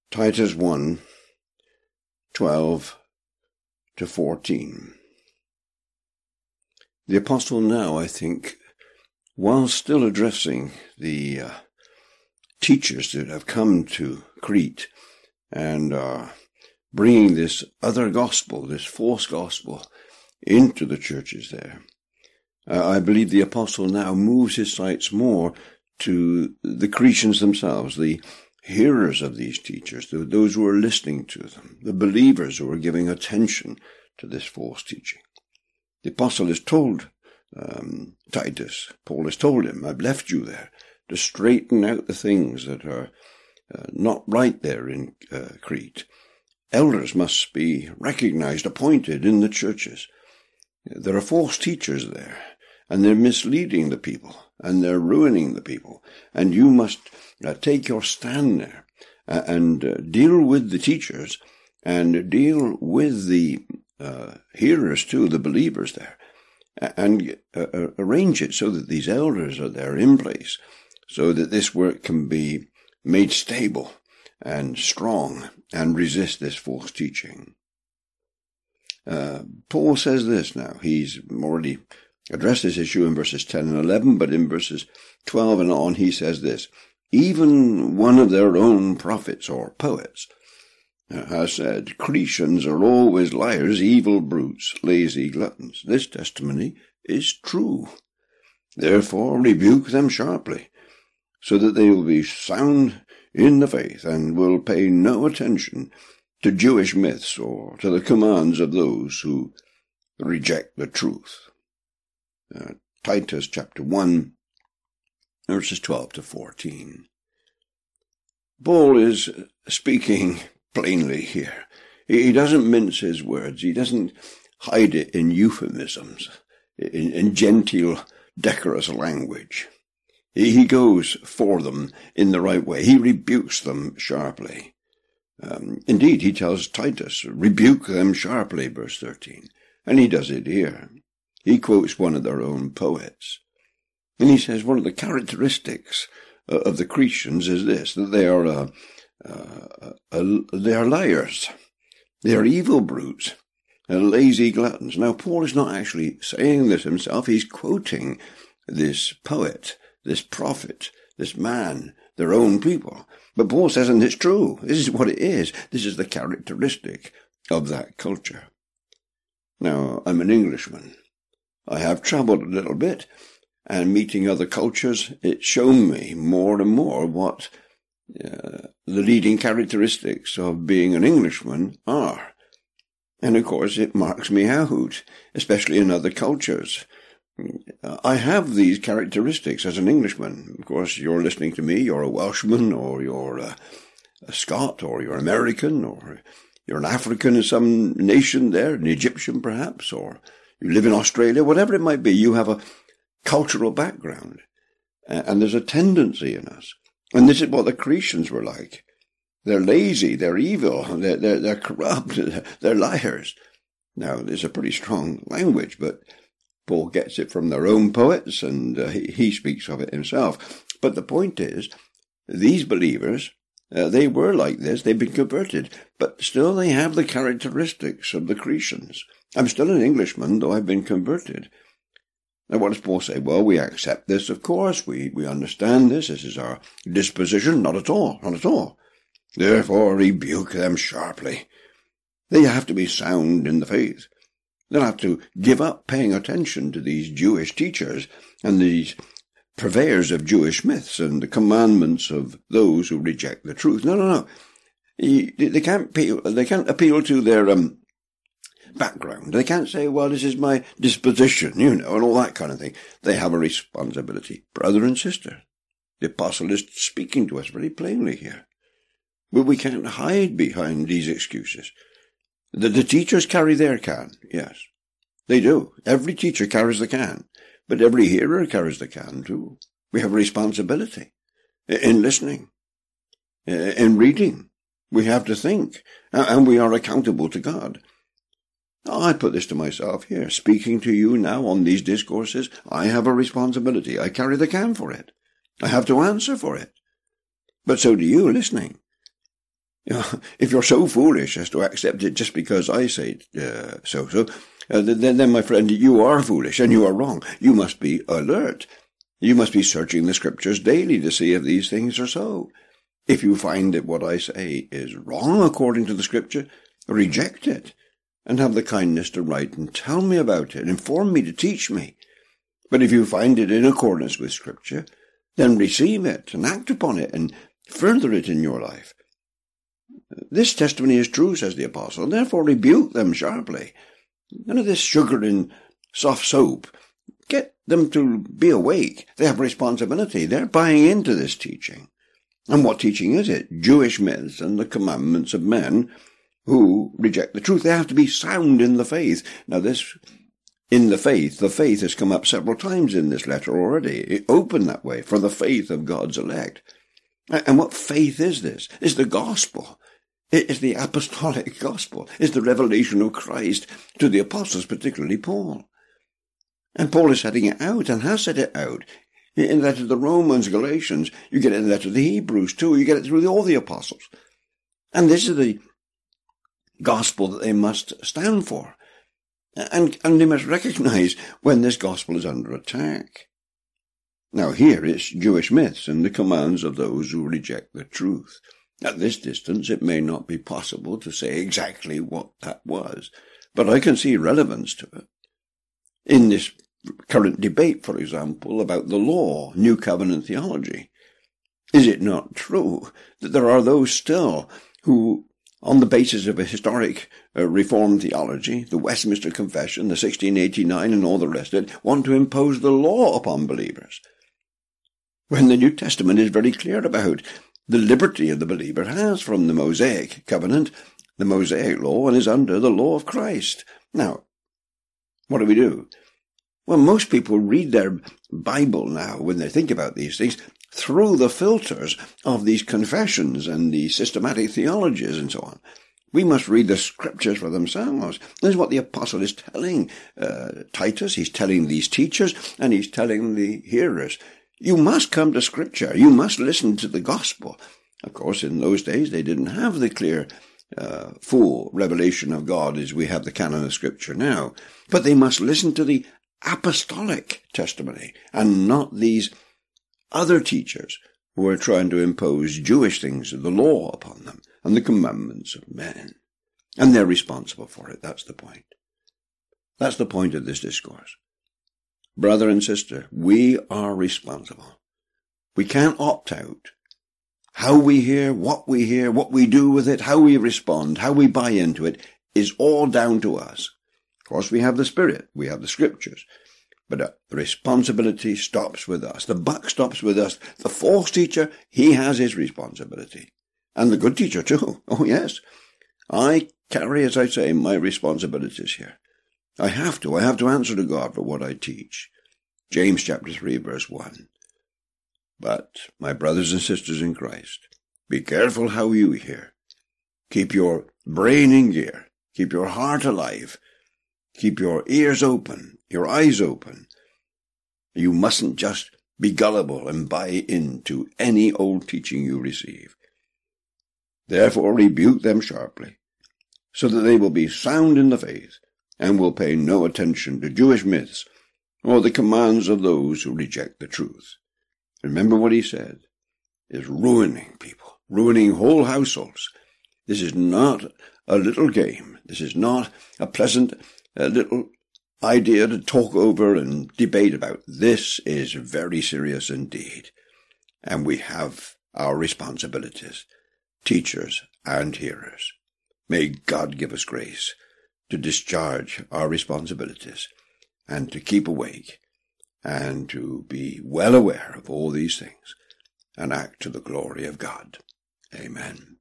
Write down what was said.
Titus 1:12-14. The apostle now, I think, while still addressing the teachers that have come to Crete and are bringing this other gospel, this false gospel, into the churches there, I believe the apostle now moves his sights more to the Cretans themselves, the hearers of these teachers, those who are listening to them, the believers who are giving attention to this false teaching. The apostle has told Titus, Paul has told him, I've left you there to straighten out the things that are not right there in Crete. Elders must be recognized, appointed in the churches. There are false teachers there, and they're misleading the people, and they're ruining the people, and you must take your stand there and deal with the teachers and deal with the hearers too, the believers there, and arrange it so that these elders are there in place, so that this work can be made stable and strong and resist this false teaching. Paul says this now. He's already addressed this issue in verses 10 and 11, but in verses 12 and on he says this: even one of their own prophets or poets has said, Cretans are always liars, evil brutes, lazy gluttons. This testimony is true. Therefore rebuke them sharply, so that they will be sound in the faith and will pay no attention to Jewish myths or to the commands of those who reject the truth. Titus chapter 1, verses 12-14. Paul is speaking plainly here. He doesn't mince his words. He doesn't hide it in euphemisms, in genteel, decorous language. He goes for them in the right way. He rebukes them sharply. Indeed, he tells Titus, rebuke them sharply, verse 13. And he does it here. He quotes one of their own poets. And he says one of the characteristics of the Cretans is this, that they are liars. They are evil brutes, lazy gluttons. Now, Paul is not actually saying this himself. He's quoting this poet, this prophet, this man, their own people. But Paul says, and it's true. This is what it is. This is the characteristic of that culture. Now, I'm an Englishman. I have travelled a little bit, and meeting other cultures, it's shown me more and more what the leading characteristics of being an Englishman are. And of course, it marks me out, especially in other cultures. I have these characteristics as an Englishman. Of course, you're listening to me, you're a Welshman, or you're a Scot, or you're American, or you're an African in some nation there, an Egyptian perhaps, or you live in Australia, whatever it might be, you have a cultural background. And there's a tendency in us. And this is what the Cretans were like. They're lazy, they're evil, they're corrupt, they're liars. Now, there's a pretty strong language, but Paul gets it from their own poets, and he speaks of it himself. But the point is, these believers, they were like this, they've been converted, but still they have the characteristics of the Cretans. I'm still an Englishman, though I've been converted. Now, what does Paul say? Well, we accept this, of course. We understand this. This is our disposition. Not at all. Not at all. Therefore, rebuke them sharply. They have to be sound in the faith. They'll have to give up paying attention to these Jewish teachers and these purveyors of Jewish myths and the commandments of those who reject the truth. No. They can't appeal to their background. They can't say, well, this is my disposition, and all that kind of thing. They have a responsibility. Brother and sister, the apostle is speaking to us very plainly here. But we can't hide behind these excuses. The teachers carry their can, yes. They do. Every teacher carries the can. But every hearer carries the can too. We have a responsibility in listening, in reading. We have to think, and we are accountable to God. I put this to myself here, speaking to you now on these discourses. I have a responsibility. I carry the can for it. I have to answer for it. But so do you listening. If you're so foolish as to accept it just because I say then my friend, you are foolish and you are wrong. You must be alert. You must be searching the scriptures daily to see if these things are so. If you find that what I say is wrong according to the scripture, reject it and have the kindness to write and tell me about it, inform me, to teach me. But if you find it in accordance with scripture, then receive it and act upon it and further it in your life. This testimony is true, says the apostle, therefore rebuke them sharply. None of this sugar and soft soap. Get them to be awake. They have responsibility. They're buying into this teaching. And what teaching is it? Jewish myths and the commandments of men who reject the truth. They have to be sound in the faith. Now the faith has come up several times in this letter already. It opened that way, for the faith of God's elect. And what faith is this? It's the gospel. It is the apostolic gospel. It's the revelation of Christ to the apostles, particularly Paul. And Paul is setting it out and has set it out. In the letter to the Romans, Galatians, you get it in the letter to the Hebrews too. You get it through all the apostles. And this is the gospel that they must stand for. And they must recognize when this gospel is under attack. Now here it's Jewish myths and the commands of those who reject the truth. At this distance it may not be possible to say exactly what that was, but I can see relevance to it. In this current debate, for example, about the law, New Covenant theology, is it not true that there are those still who, on the basis of a historic Reformed theology, the Westminster Confession, the 1689 and all the rest of it, want to impose the law upon believers, when the New Testament is very clear about the liberty of the believer has from the Mosaic covenant, the Mosaic law, and is under the law of Christ. Now, what do? Well, most people read their Bible now, when they think about these things, through the filters of these confessions and the systematic theologies and so on. We must read the scriptures for themselves. This is what the apostle is telling Titus. He's telling these teachers, and he's telling the hearers. You must come to scripture. You must listen to the gospel. Of course, in those days, they didn't have the clear, full revelation of God as we have the canon of scripture now. But they must listen to the apostolic testimony and not these other teachers who are trying to impose Jewish things of the law upon them and the commandments of men. And they're responsible for it. That's the point. That's the point of this discourse. Brother and sister, we are responsible. We can't opt out. How we hear, what we do with it, how we respond, how we buy into it is all down to us. Of course, we have the Spirit, we have the Scriptures, but the responsibility stops with us. The buck stops with us. The false teacher, he has his responsibility. And the good teacher too. Oh yes. I carry, as I say, my responsibilities here. I have to answer to God for what I teach. James chapter 3 verse 1. But, my brothers and sisters in Christ, be careful how you hear. Keep your brain in gear. Keep your heart alive. Keep your ears open, your eyes open. You mustn't just be gullible and buy into any old teaching you receive. Therefore rebuke them sharply, so that they will be sound in the faith, and will pay no attention to Jewish myths or the commands of those who reject the truth. Remember what he said is ruining people, ruining whole households. This is not a little game. This is not a pleasant little idea to talk over and debate about. This is very serious indeed. And we have our responsibilities, teachers and hearers. May God give us grace to discharge our responsibilities and to keep awake and to be well aware of all these things and act to the glory of God. Amen.